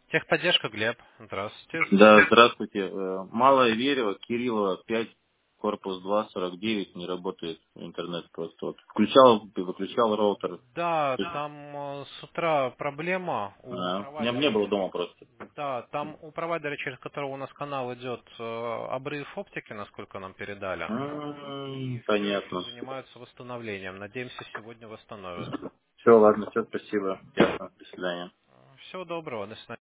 Техподдержка, Глеб. Здравствуйте. Да, здравствуйте. Малая Верева, Кириллова, 5, корпус 2, 49, не работает интернет просто. Вот включал, выключал роутер. Да, там с утра проблема у Меня не провайдера. было дома просто. Да, там у провайдера, через которого у нас канал идет, обрыв оптики, насколько нам передали. И Понятно. занимаются восстановлением. Надеемся, сегодня восстановят. Все, ладно, все, спасибо. Ясно. До свидания. Всего доброго. До свидания.